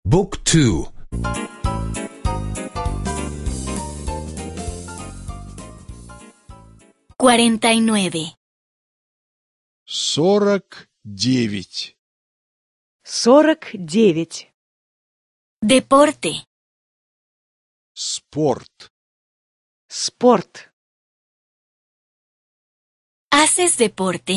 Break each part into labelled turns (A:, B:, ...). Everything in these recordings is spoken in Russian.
A: บุ๊กทู
B: 49.
C: 49.
D: 49.
B: Deporte.
C: Спорт.
D: Спорт.
B: ¿Haces deporte?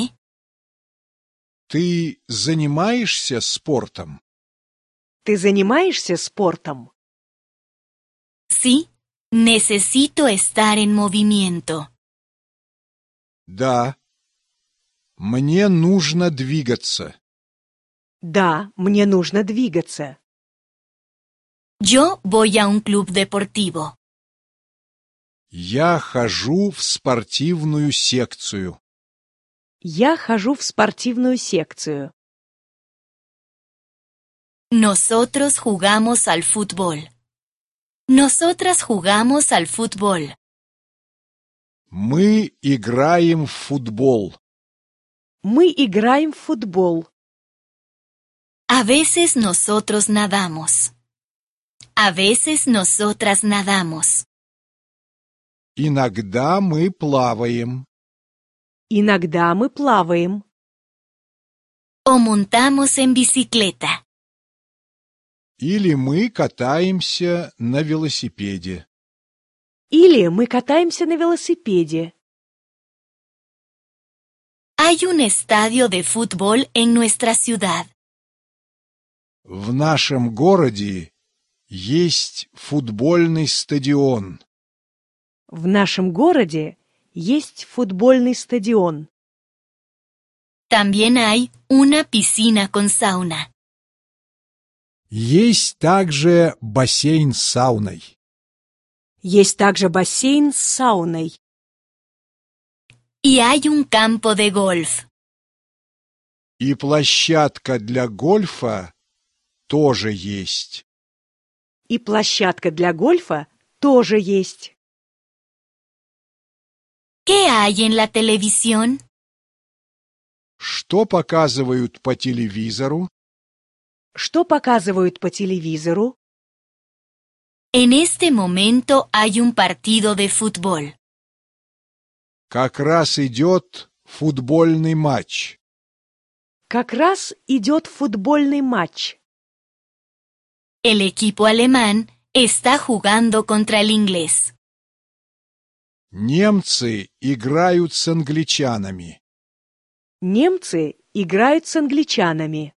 C: Ты занимаешься спортом?
D: Ты занимаешься спортом?
B: Sí, necesito estar en movimiento.
C: Да. Мне нужно двигаться.
D: Да, мне нужно двигаться.
B: Yo voy a un club deportivo.
C: Я хожу в спортивную секцию.
D: Я хожу в спортивную секцию.
B: Nosotros jugamos al fútbol. Nosotras jugamos al fútbol.
C: Мы играем в футбол.
D: Мы играем в футбол.
B: A veces nosotros nadamos. A veces nosotras nadamos.
C: Иногда мы плаваем.
D: Иногда мы плаваем.
B: O montamos en bicicleta.
C: Или мы катаемся на велосипеде.
D: Или мы катаемся на велосипеде.
B: Hay un estadio de fútbol en nuestra ciudad.
C: В нашем городе есть футбольный стадион.
D: В нашем городе есть футбольный стадион.
B: También hay una piscina con sauna.
C: Есть также бассейн с сауной.
D: Есть также бассейн с сауной.
B: Y hay un campo de golf.
C: И площадка для гольфа тоже есть.
D: И площадка для гольфа тоже есть.
B: ¿Qué hay en la televisión?
C: Что показывают по телевизору?
D: Что показывают по телевизору?
B: En este momento hay un partido de fútbol.
C: Как раз идет футбольный матч.
D: Как раз идет футбольный матч.
B: El equipo alemán está jugando contra el inglés.
C: Немцы играют с англичанами.
D: Немцы играют с англичанами.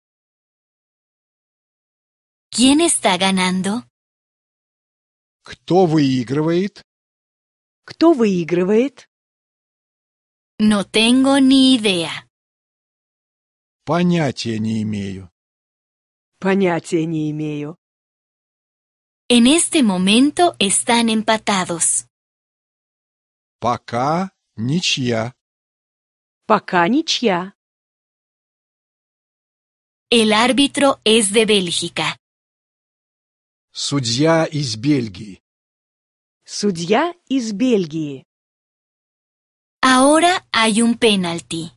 B: ¿Quién está ganando?
C: Кто выигрывает?
D: Кто выигрывает?
B: No tengo ni idea.
C: Понятия не имею.
D: Понятия не имею.
B: En este momento están empatados.
C: Пока ничья.
D: Пока ничья.
B: El árbitro es de Bélgica.
C: Судья из Бельгии.
D: Судья из Бельгии.
B: Ahora hay un penalti.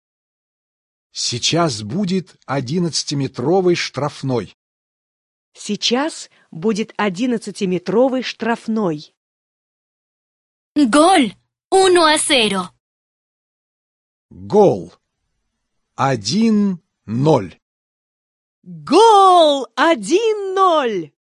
C: Сейчас будет 11-метровый штрафной.
D: Сейчас будет 11-метровый штрафной.
B: ¡Gol! 1-0.
C: Гол. 1-0.
D: Гол! 1-0!